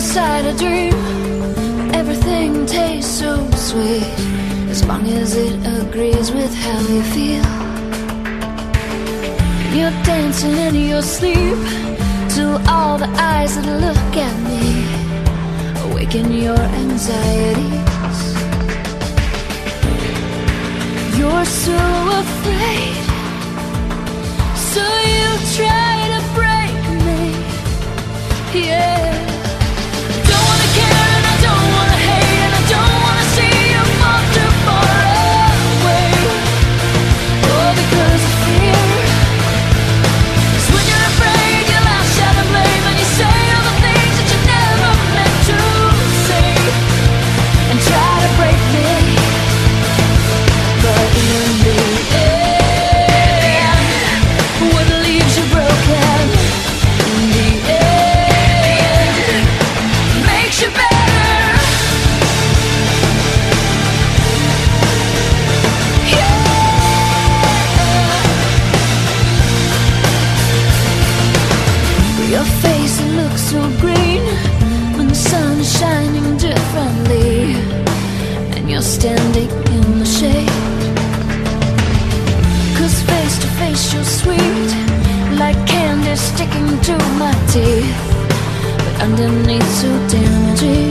inside a dream. Everything tastes so sweet as long as it agrees with how you feel. You're dancing in your sleep to all the eyes that look at me, awaken your anxieties. You're so afraid, so you try to break me, yeah. Don't wanna care and I don't wanna hate, and I don't wanna see you fall too far away. Oh, because of fear. 'Cause when you're afraid, you lash out and blame, and you say all the things that you never meant to say, and try to break me. But in the end, what leaves you broken, in the end, makes you better. Yeah. Your face, it looks so green when the sun is shining differently, and you're standing in the shade. 'Cause face to face you're sweet, like candy sticking to my teeth, but underneath so damaging.